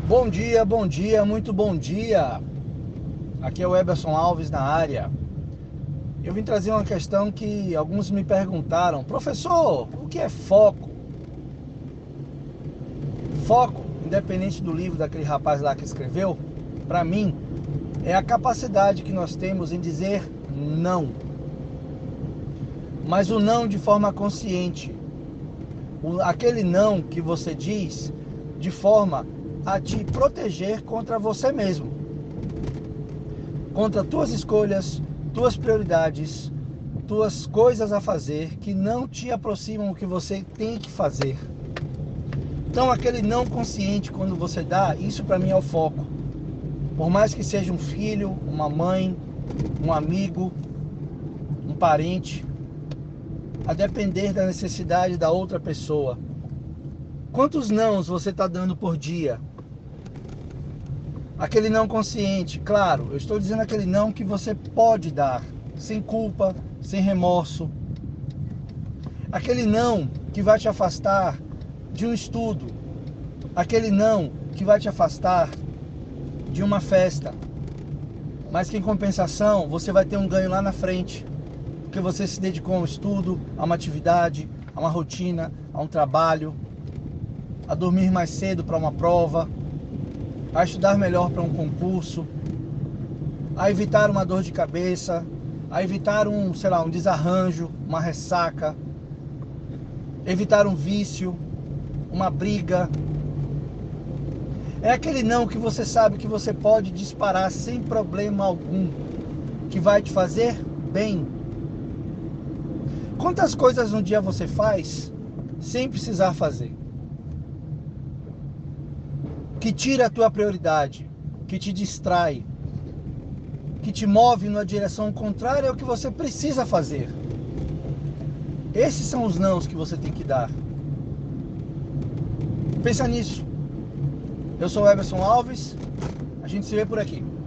Bom dia, muito bom dia. Aqui é o Eberson Alves na área. Eu vim trazer uma questão que alguns me perguntaram: professor, o que é foco? Foco, independente do livro daquele rapaz lá que escreveu, para mim, é a capacidade que nós temos em dizer não. Mas o não de forma consciente. Aquele não que você diz de forma a te proteger contra você mesmo, contra tuas escolhas, tuas prioridades, tuas coisas a fazer que não te aproximam do que você tem que fazer. Então aquele não consciente, quando você dá, isso para mim é o foco. Por mais que seja um filho, uma mãe, um amigo, um parente, a depender da necessidade da outra pessoa. Quantos nãos você está dando por dia? Aquele não consciente, claro, eu estou dizendo aquele não que você pode dar, sem culpa, sem remorso. Aquele não que vai te afastar de um estudo. Aquele não que vai te afastar de uma festa. Mas que em compensação você vai ter um ganho lá na frente. Porque você se dedicou a um estudo, a uma atividade, a uma rotina, a um trabalho, a dormir mais cedo para uma prova, a estudar melhor para um concurso, a evitar uma dor de cabeça, a evitar um desarranjo, uma ressaca, evitar um vício, uma briga. É aquele não que você sabe que você pode disparar sem problema algum, que vai te fazer bem. Quantas coisas um dia você faz sem precisar fazer? Que tira a tua prioridade, que te distrai, que te move numa direção contrária ao que você precisa fazer. Esses são os nãos que você tem que dar. Pensa nisso. Eu sou o Eberson Alves, a gente se vê por aqui.